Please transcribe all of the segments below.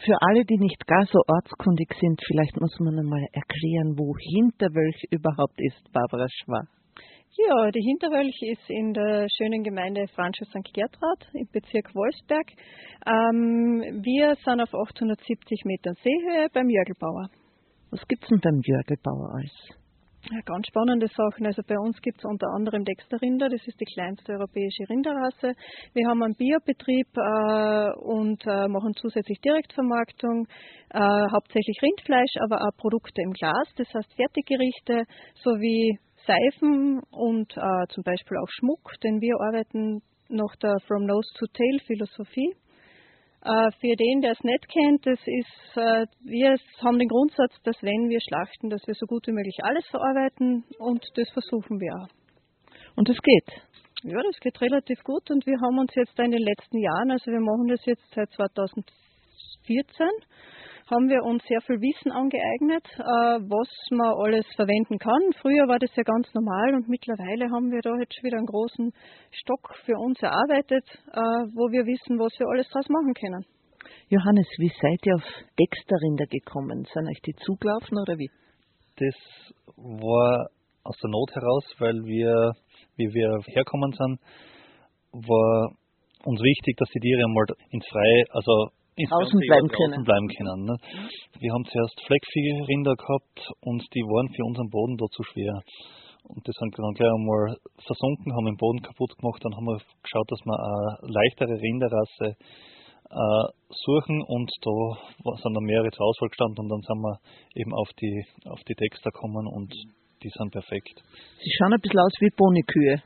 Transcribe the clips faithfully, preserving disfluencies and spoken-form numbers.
Für alle, die nicht gar so ortskundig sind, vielleicht muss man einmal erklären, wo Hinterwölch überhaupt ist, Barbara Schwar. Ja, die Hinterwölch ist in der schönen Gemeinde Franschhoek Sankt Gertrud im Bezirk Wolfsberg. Ähm, wir sind auf achthundertsiebzig Metern Seehöhe beim Jörgelbauer. Was gibt es denn beim Jörgelbauer alles? Ja, ganz spannende Sachen. Also bei uns gibt es unter anderem Dexter-Rinder, das ist die kleinste europäische Rinderrasse. Wir haben einen Biobetrieb äh, und äh, machen zusätzlich Direktvermarktung, äh, hauptsächlich Rindfleisch, aber auch Produkte im Glas, das heißt Fertiggerichte sowie Seifen und äh, zum Beispiel auch Schmuck, denn wir arbeiten nach der From Nose to Tail Philosophie. Äh, für den, der es nicht kennt, das ist, äh, wir haben den Grundsatz, dass wenn wir schlachten, dass wir so gut wie möglich alles verarbeiten und das versuchen wir auch. Und das geht? Ja, das geht relativ gut und wir haben uns jetzt in den letzten Jahren, also wir machen das jetzt seit zweitausendvierzehn, haben wir uns sehr viel Wissen angeeignet, was man alles verwenden kann. Früher war das ja ganz normal und mittlerweile haben wir da jetzt wieder einen großen Stock für uns erarbeitet, wo wir wissen, was wir alles draus machen können. Johannes, wie seid ihr auf Dexter-Rinder gekommen? Sind euch die zugelaufen oder wie? Das war aus der Not heraus, weil wir, wie wir herkommen sind, war uns wichtig, dass die Tiere einmal ins Freie, also Außen bleiben können. Außen bleiben können ne? Wir haben zuerst Fleckviehrinder gehabt und die waren für unseren Boden da zu schwer. Und das haben wir dann gleich einmal versunken, haben den Boden kaputt gemacht. Dann haben wir geschaut, dass wir eine leichtere Rinderrasse äh, suchen und da sind dann mehrere zur Auswahl gestanden und dann sind wir eben auf die, auf die Dexter gekommen und die sind perfekt. Sie schauen ein bisschen aus wie Ponykühe.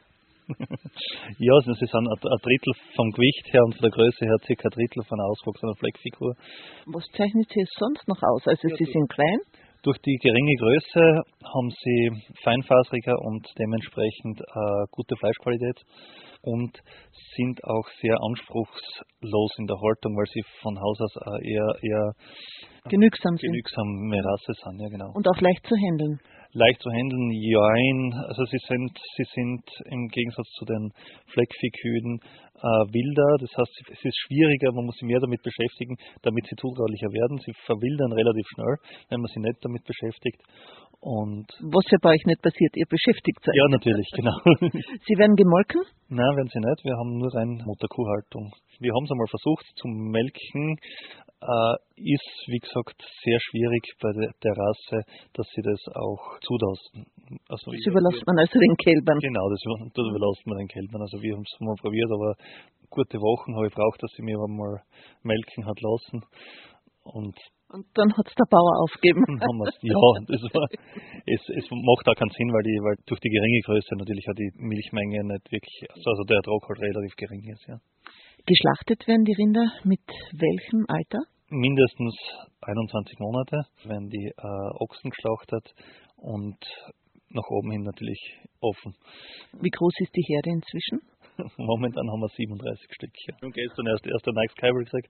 Ja, also sie sind ein Drittel vom Gewicht her und von der Größe her circa ein Drittel von einer ausgewachsenen Fleckfigur. Was zeichnet sie sonst noch aus? Also ja, sie sind klein? Durch die geringe Größe haben sie feinfaseriger und dementsprechend äh, gute Fleischqualität und sind auch sehr anspruchslos in der Haltung, weil sie von Haus aus äh, eher, eher genügsam sind. Genügsame Rasse sind, ja genau. Und auch leicht zu handeln. Leicht zu handeln, jein. Also sie sind, sie sind im Gegensatz zu den Fleckviehkühen äh, wilder. Das heißt, es ist schwieriger, man muss sich mehr damit beschäftigen, damit sie zutraulicher werden. Sie verwildern relativ schnell, wenn man sie nicht damit beschäftigt. Und was ja bei euch nicht passiert, ihr beschäftigt euch. Ja, natürlich, genau. Sie werden gemolken? Nein, werden sie nicht. Wir haben nur rein Mutterkuhhaltung. Wir haben es einmal versucht zu melken. Äh, ist, wie gesagt, sehr schwierig bei de, der Rasse, dass sie das auch zulassen. Also das überlässt man also den Kälbern. Genau, das, das überlässt man den Kälbern. Also wir haben es mal probiert, aber gute Wochen habe ich gebraucht, dass sie mir mal melken hat lassen. Und Und dann hat es der Bauer aufgegeben. Ja, das war, es, es macht auch keinen Sinn, weil, die, weil durch die geringe Größe natürlich auch die Milchmenge nicht wirklich, also der Ertrag halt relativ gering ist. Ja. Geschlachtet werden die Rinder mit welchem Alter? Mindestens einundzwanzig Monate werden die äh, Ochsen geschlachtet und nach oben hin natürlich offen. Wie groß ist die Herde inzwischen? Momentan haben wir siebenunddreißig Stück. Ja. Und gestern erst, erst ein neues Kälber gekriegt,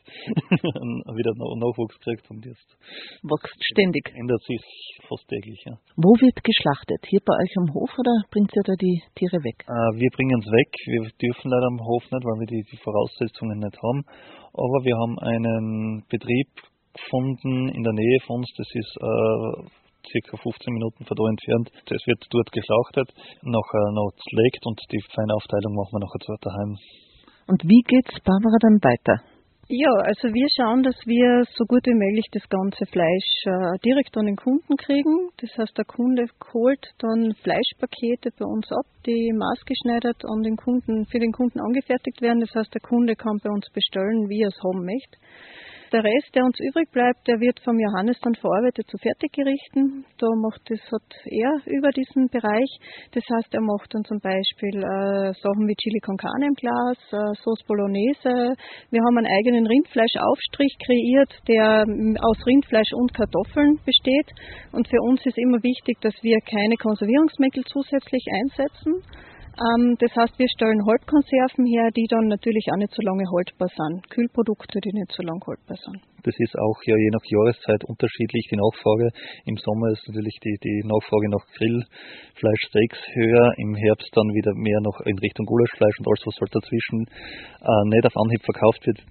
wieder Nachwuchs gekriegt und jetzt wächst ständig. Ändert sich fast täglich. Ja. Wo wird geschlachtet? Hier bei euch am Hof oder bringt ihr da die Tiere weg? Äh, wir bringen es weg. Wir dürfen leider am Hof nicht, weil wir die, die Voraussetzungen nicht haben. Aber wir haben einen Betrieb gefunden in der Nähe von uns. Das ist äh, circa fünfzehn Minuten von da entfernt. Das wird dort geschlachtet, nachher noch zerlegt und die Feinaufteilung machen wir nachher daheim. Und wie geht's, Barbara, dann weiter? Ja, also wir schauen, dass wir so gut wie möglich das ganze Fleisch äh, direkt an den Kunden kriegen. Das heißt, der Kunde holt dann Fleischpakete bei uns ab, die maßgeschneidert an den Kunden, für den Kunden angefertigt werden. Das heißt, der Kunde kann bei uns bestellen, wie er es haben möchte. Der Rest, der uns übrig bleibt, der wird vom Johannes dann verarbeitet zu Fertiggerichten. Da macht das hat er über diesen Bereich. Das heißt, er macht dann zum Beispiel äh, Sachen wie Chili con Carne im Glas, äh, Sauce Bolognese. Wir haben einen eigenen Rindfleischaufstrich kreiert, der m, aus Rindfleisch und Kartoffeln besteht. Und für uns ist immer wichtig, dass wir keine Konservierungsmittel zusätzlich einsetzen. Ähm, das heißt, wir stellen Halbkonserven her, die dann natürlich auch nicht so lange haltbar sind. Kühlprodukte, die nicht so lange haltbar sind. Das ist auch ja je nach Jahreszeit unterschiedlich, die Nachfrage. Im Sommer ist natürlich die, die Nachfrage nach Grillfleischsteaks höher, im Herbst dann wieder mehr noch in Richtung Gulaschfleisch und alles, was halt dazwischen äh, nicht auf Anhieb verkauft wird,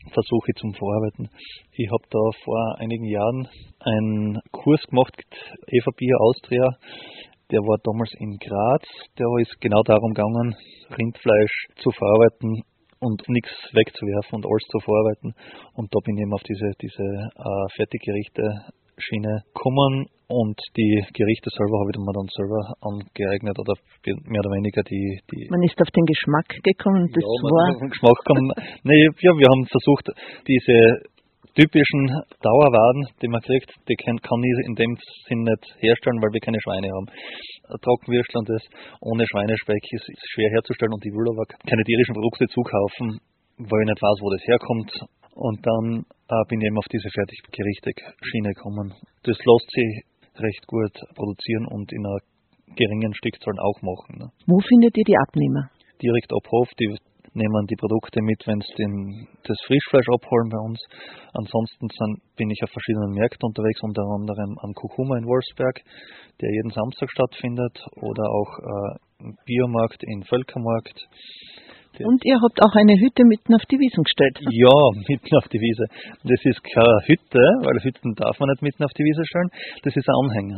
versuche ich zum Verarbeiten. Ich habe da vor einigen Jahren einen Kurs gemacht, Eva Bier Austria. Der war damals in Graz. Der ist genau darum gegangen, Rindfleisch zu verarbeiten und nichts wegzuwerfen und alles zu verarbeiten. Und da bin ich eben auf diese, diese äh, Fertiggerichte-Schiene gekommen und die Gerichte selber habe ich mir dann selber angeeignet oder mehr oder weniger die... die man ist auf den Geschmack gekommen, das ja, war... auf den Geschmack gekommen. Nee, ja, wir haben versucht, diese typischen Dauerwaren, die man kriegt, die kann, kann ich in dem Sinn nicht herstellen, weil wir keine Schweine haben. Trockenwürstel und das ohne Schweinespeck ist, ist schwer herzustellen und ich will aber keine tierischen Produkte zukaufen, weil ich nicht weiß, wo das herkommt. Und dann äh, bin ich eben auf diese Fertiggerichte-Schiene gekommen. Das lässt sich recht gut produzieren und in einer geringen Stückzahl auch machen. Ne? Wo findet ihr die Abnehmer? Direkt ab Hof, die nehmen die Produkte mit, wenn sie den, das Frischfleisch abholen bei uns. Ansonsten sind, bin ich auf verschiedenen Märkten unterwegs, unter anderem am Kurkuma in Wolfsberg, der jeden Samstag stattfindet, oder auch äh, im Biomarkt in Völkermarkt. Und ihr habt auch eine Hütte mitten auf die Wiesen gestellt. Ja, mitten auf die Wiese. Das ist keine Hütte, weil Hütten darf man nicht mitten auf die Wiese stellen. Das ist ein Anhänger.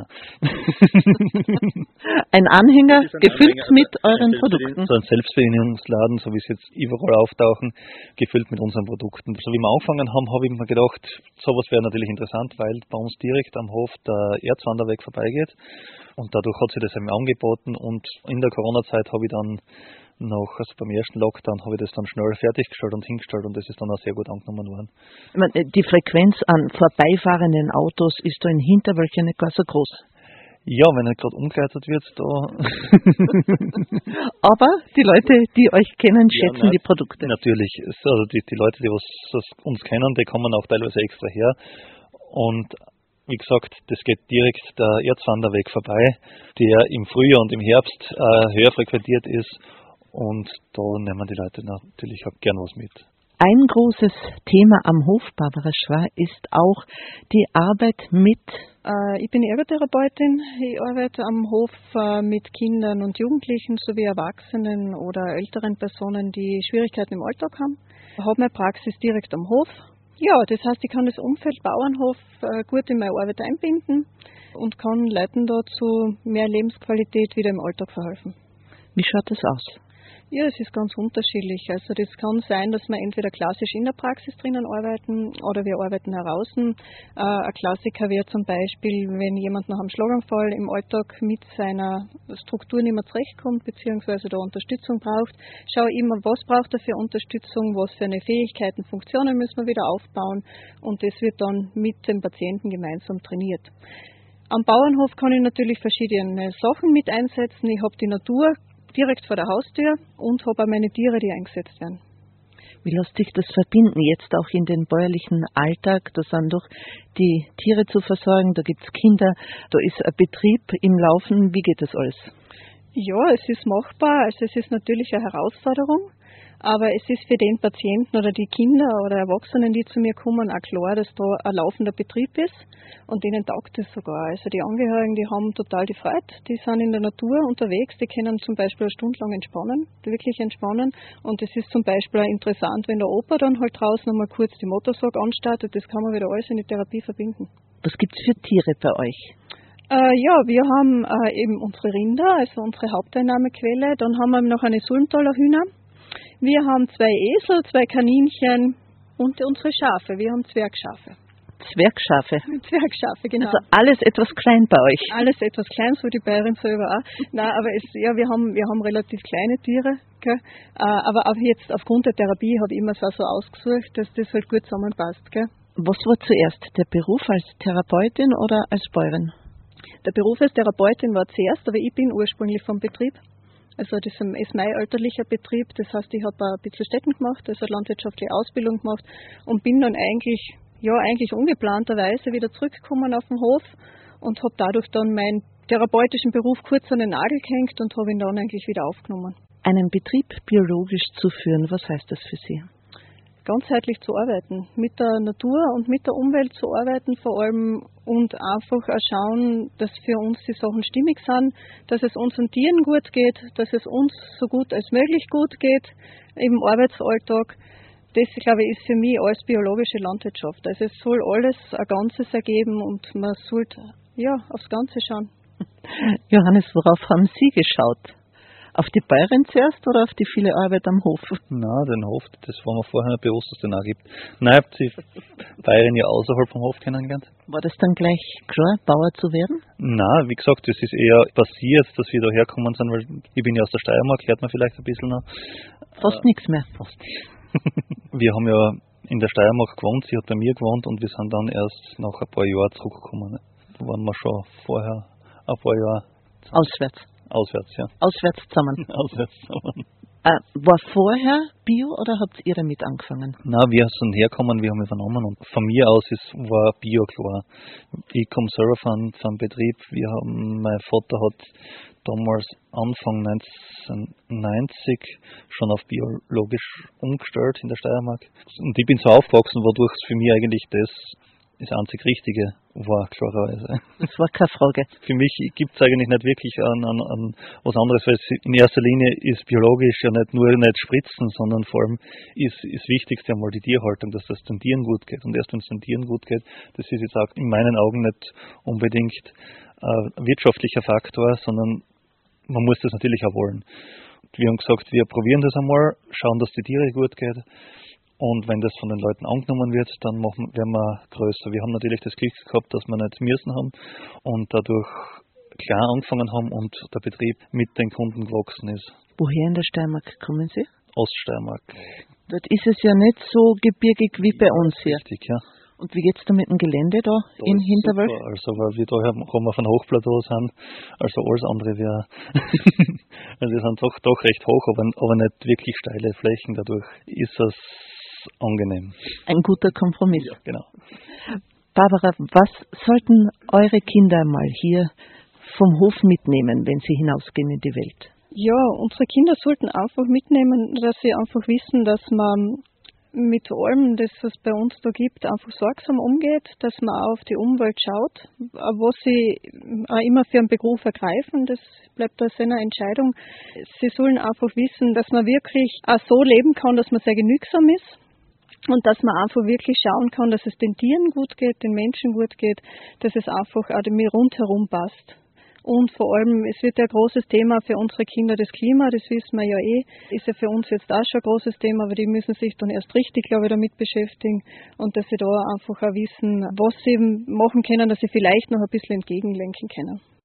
Ein Anhänger, ein gefüllt Anhänger, mit also euren Produkten. So ein Selbstbedienungsladen, so wie es jetzt überall auftauchen, gefüllt mit unseren Produkten. So wie wir angefangen haben, habe ich mir gedacht, sowas wäre natürlich interessant, weil bei uns direkt am Hof der Erzwanderweg vorbeigeht. Und dadurch hat sich das eben angeboten. Und in der Corona-Zeit habe ich dann noch, also beim ersten Lockdown habe ich das dann schnell fertiggestellt und hingestellt und das ist dann auch sehr gut angenommen worden. Ich meine, die Frequenz an vorbeifahrenden Autos ist da in Hinterwölkchen nicht gar so groß. Ja, wenn nicht gerade umgeleitet wird, da... Aber die Leute, die euch kennen, schätzen ja, na, die Produkte. Natürlich, also die, die Leute, die was, was uns kennen, die kommen auch teilweise extra her. Und wie gesagt, das geht direkt der Erzwanderweg vorbei, der im Frühjahr und im Herbst äh, höher frequentiert ist. Und da nehmen die Leute natürlich auch gern was mit. Ein großes Thema am Hof Barbara Schwa ist auch die Arbeit mit... Äh, ich bin Ergotherapeutin. Ich arbeite am Hof äh, mit Kindern und Jugendlichen sowie Erwachsenen oder älteren Personen, die Schwierigkeiten im Alltag haben. Ich habe meine Praxis direkt am Hof. Ja, das heißt, ich kann das Umfeld Bauernhof äh, gut in meine Arbeit einbinden und kann Leuten dazu mehr Lebensqualität wieder im Alltag verhelfen. Wie schaut das aus? Ja, es ist ganz unterschiedlich. Also das kann sein, dass wir entweder klassisch in der Praxis drinnen arbeiten oder wir arbeiten draußen. Äh, ein Klassiker wäre zum Beispiel, wenn jemand nach einem Schlaganfall im Alltag mit seiner Struktur nicht mehr zurechtkommt, beziehungsweise da Unterstützung braucht, schaue ich immer, was braucht er für Unterstützung, was für eine Fähigkeiten, Funktionen müssen wir wieder aufbauen und das wird dann mit dem Patienten gemeinsam trainiert. Am Bauernhof kann ich natürlich verschiedene Sachen mit einsetzen. Ich habe die Natur direkt vor der Haustür und habe auch meine Tiere, die eingesetzt werden. Wie lässt sich das verbinden, jetzt auch in den bäuerlichen Alltag? Da sind doch die Tiere zu versorgen, da gibt es Kinder, da ist ein Betrieb im Laufen. Wie geht das alles? Ja, es ist machbar. Also es ist natürlich eine Herausforderung. Aber es ist für den Patienten oder die Kinder oder Erwachsenen, die zu mir kommen, auch klar, dass da ein laufender Betrieb ist und denen taugt es sogar. Also die Angehörigen, die haben total die Freude, die sind in der Natur unterwegs, die können zum Beispiel eine Stunde lang entspannen, wirklich entspannen und es ist zum Beispiel auch interessant, wenn der Opa dann halt draußen einmal kurz die Motorsag anstartet, das kann man wieder alles in die Therapie verbinden. Was gibt es für Tiere bei euch? Äh, ja, wir haben äh, eben unsere Rinder, also unsere Haupteinnahmequelle, dann haben wir noch eine Sulmtaler Hühner. Wir haben zwei Esel, zwei Kaninchen und unsere Schafe. Wir haben Zwergschafe. Zwergschafe? Zwergschafe, genau. Also alles etwas klein bei euch? Alles etwas klein, so die Bayerin selber auch. Nein, aber es, ja, wir haben, wir haben relativ kleine Tiere. Gell? Aber auch jetzt aufgrund der Therapie habe ich immer so, so ausgesucht, dass das halt gut zusammenpasst. Gell? Was war zuerst, der Beruf als Therapeutin oder als Bäuerin? Der Beruf als Therapeutin war zuerst, aber ich bin ursprünglich vom Betrieb. Also das ist mein elterlicher Betrieb, das heißt, ich habe ein bisschen Städten gemacht, also landwirtschaftliche Ausbildung gemacht und bin dann eigentlich, ja eigentlich ungeplanterweise wieder zurückgekommen auf den Hof und habe dadurch dann meinen therapeutischen Beruf kurz an den Nagel gehängt und habe ihn dann eigentlich wieder aufgenommen. Einen Betrieb biologisch zu führen, was heißt das für Sie? Ganzheitlich zu arbeiten, mit der Natur und mit der Umwelt zu arbeiten vor allem und einfach auch schauen, dass für uns die Sachen stimmig sind, dass es unseren Tieren gut geht, dass es uns so gut als möglich gut geht im Arbeitsalltag. das, glaube ich, ist für mich alles biologische Landwirtschaft. Also es soll alles ein Ganzes ergeben und man sollte ja aufs Ganze schauen. Johannes, worauf haben Sie geschaut? Auf die Bäuerin zuerst oder auf die viele Arbeit am Hof? Nein, den Hof, das war mir vorher nicht bewusst, dass es den auch gibt. Nein, ich habe die Bäuerin ja außerhalb vom Hof kennengelernt. War das dann gleich klar, Bauer zu werden? Nein, wie gesagt, das ist eher passiert, dass wir da hergekommen sind, weil ich bin ja aus der Steiermark, hört man vielleicht ein bisschen noch. Fast äh, nichts mehr. Fast. Wir haben ja in der Steiermark gewohnt, sie hat bei mir gewohnt und wir sind dann erst nach ein paar Jahren zurückgekommen. Da waren wir schon vorher ein paar Jahre auswärts. Auswärts, ja. Auswärts zusammen. Auswärts zusammen. Äh, war vorher Bio oder habt ihr damit angefangen? Nein, wir sind hergekommen, wir haben übernommen und von mir aus ist, war Bio klar. Ich komme selber von, von Betrieb. Wir haben, mein Vater hat damals Anfang neunzehnhundertneunzig schon auf biologisch umgestellt in der Steiermark. Und ich bin so aufgewachsen, wodurch es für mich eigentlich das das einzig Richtige war, klarerweise. Das war keine Frage. Für mich gibt es eigentlich nicht wirklich an, an, an was anderes, weil in erster Linie ist biologisch ja nicht nur nicht spritzen, sondern vor allem ist das Wichtigste einmal die Tierhaltung, dass das den Tieren gut geht. Und erst wenn es den Tieren gut geht, das ist jetzt auch in meinen Augen nicht unbedingt ein wirtschaftlicher Faktor, sondern man muss das natürlich auch wollen. Wir haben gesagt, wir probieren das einmal, schauen, dass die Tiere gut geht. Und wenn das von den Leuten angenommen wird, dann machen, werden wir größer. Wir haben natürlich das Glück gehabt, dass wir nicht müssen haben und dadurch klar angefangen haben und der Betrieb mit den Kunden gewachsen ist. Woher in der Steiermark kommen Sie? Oststeiermark. Dort ist es ja nicht so gebirgig wie bei uns hier. Richtig, ja. Und wie geht's da mit dem Gelände da, da in Hinterwald? Super. Also weil wir da haben wir von Hochplateau sind, also alles andere wäre, also wir sind doch, doch recht hoch, aber, aber nicht wirklich steile Flächen. Dadurch ist es angenehm. Ein guter Kompromiss. Ja, genau. Barbara, was sollten eure Kinder mal hier vom Hof mitnehmen, wenn sie hinausgehen in die Welt? Ja, unsere Kinder sollten einfach mitnehmen, dass sie einfach wissen, dass man mit allem, das es bei uns da gibt, einfach sorgsam umgeht, dass man auch auf die Umwelt schaut, was sie auch immer für einen Beruf ergreifen, das bleibt da seiner Entscheidung. Sie sollen einfach wissen, dass man wirklich auch so leben kann, dass man sehr genügsam ist. Und dass man einfach wirklich schauen kann, dass es den Tieren gut geht, den Menschen gut geht, dass es einfach auch mir rundherum passt. Und vor allem, es wird ja ein großes Thema für unsere Kinder, das Klima, das wissen wir ja eh, ist ja für uns jetzt auch schon ein großes Thema, aber die müssen sich dann erst richtig, glaube ich, damit beschäftigen und dass sie da einfach auch wissen, was sie machen können, dass sie vielleicht noch ein bisschen entgegenlenken können.